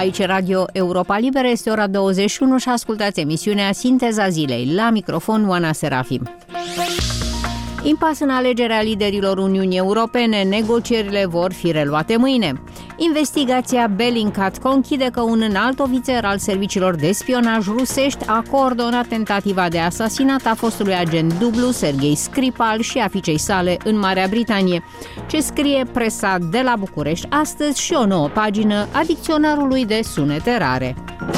Aici Radio Europa Liberă, este ora 21 și ascultați emisiunea Sinteza Zilei. La microfon, Oana Serafim. Impas în alegerea liderilor Uniunii Europene, negocierile vor fi reluate mâine. Investigația Bellingcat conchide că un înalt ofițer al serviciilor de spionaj rusești a coordonat tentativa de asasinat a fostului agent dublu Serghei Skripal și a fiicei sale în Marea Britanie. Ce scrie presa de la București astăzi și o nouă pagină a dicționarului de sunete rare.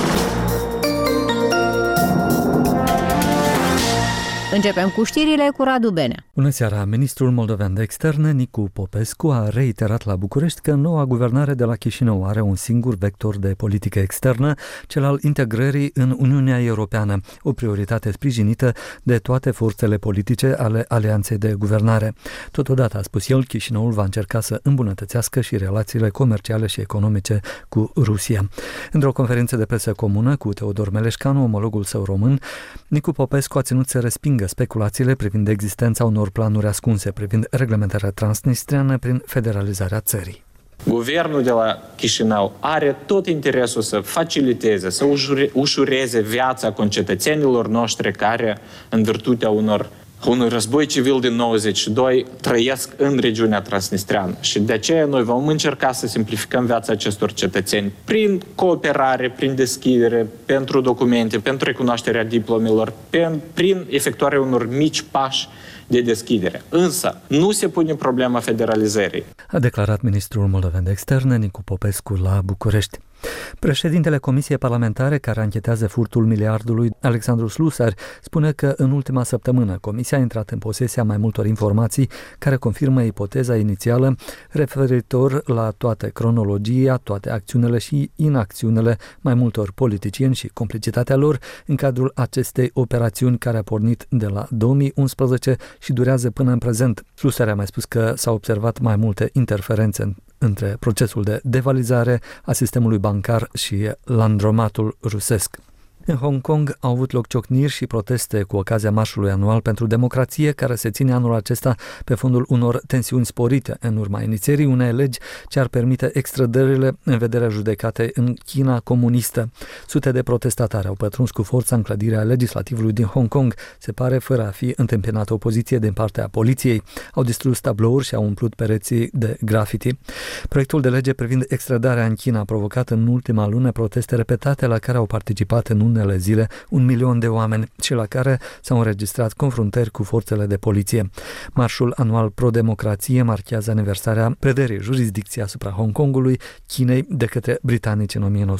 Începem cu știrile cu Radu Benea. Bună seara! Ministrul moldovean de externe, Nicu Popescu, a reiterat la București că noua guvernare de la Chișinău are un singur vector de politică externă, cel al integrării în Uniunea Europeană, o prioritate sprijinită de toate forțele politice ale alianței de guvernare. Totodată, a spus el, Chișinăul va încerca să îmbunătățească și relațiile comerciale și economice cu Rusia. Într-o conferință de presă comună cu Teodor Meleșcanu, omologul său român, Nicu Popescu a ținut să respingă speculațiile privind existența unor planuri ascunse privind reglementarea transnistreană prin federalizarea țării. Guvernul de la Chișinău are tot interesul să faciliteze, să ușureze viața concetățenilor noștri care, în virtutea unui război civil din 92, trăiesc în regiunea transnistreană. Și de aceea noi vom încerca să simplificăm viața acestor cetățeni prin cooperare, prin deschidere, pentru documente, pentru recunoașterea diplomelor, prin efectuarea unor mici pași de deschidere. Însă, nu se pune problema federalizării. A declarat ministrul moldovean de externe, Nicu Popescu, la București. Președintele Comisiei Parlamentare care anchetează furtul miliardului, Alexandru Slusar, spune că în ultima săptămână Comisia a intrat în posesia mai multor informații care confirmă ipoteza inițială referitor la toate cronologia, toate acțiunile și inacțiunile mai multor politicieni și complicitatea lor în cadrul acestei operațiuni care a pornit de la 2011 și durează până în prezent. Slusar a mai spus că s-au observat mai multe interferențe între procesul de devalizare a sistemului bancar și landromatul rusesc. În Hong Kong au avut loc ciocniri și proteste cu ocazia marșului anual pentru democrație, care se ține anul acesta pe fondul unor tensiuni sporite în urma inițierii unei legi ce ar permite extrădările în vederea judecatei în China comunistă. Sute de protestatari au pătruns cu forța în clădirea legislativului din Hong Kong, se pare fără a fi întâmpinată opoziție din partea poliției. Au distrus tablouri și au umplut pereții de graffiti. Proiectul de lege privind extradarea în China a provocat în ultima lună proteste repetate la care au participat în unele zile 1 milion de oameni și la care s-au înregistrat confruntări cu forțele de poliție. Marșul anual pro-democrație marchează aniversarea prederii jurisdicției asupra Hong Kongului Chinei de către britanici în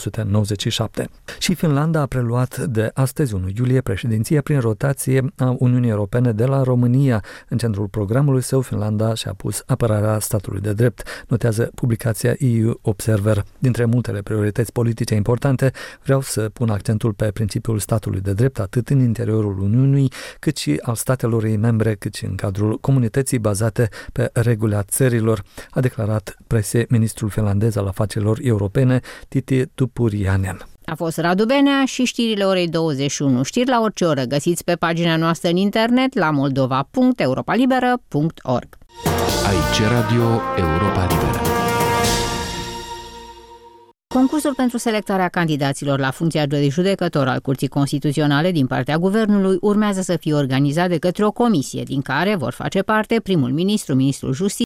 1997. Și Finlanda a preluat de astăzi, 1 iulie, președinția prin rotație a Uniunii Europene de la România. În centrul programului său, Finlanda și-a pus apărarea statului de drept, notează publicația EU Observer. Dintre multele priorități politice importante, vreau să pun accentul pe principiul statului de drept, atât în interiorul Uniunii, cât și al statelor ei membre, cât și în cadrul comunității bazate pe regulile țărilor, a declarat presei ministrul finlandez al afacerilor europene, Tytti Tuppurainen. A fost Radu Benea și știrile orei 21. Știri la orice oră găsiți pe pagina noastră în internet la moldova.europalibera.org. Aici Radio Europa Liberă. Concursul pentru selectarea candidaților la funcția de judecător al Curții Constituționale din partea Guvernului urmează să fie organizat de către o comisie din care vor face parte primul ministru, ministrul Justiției,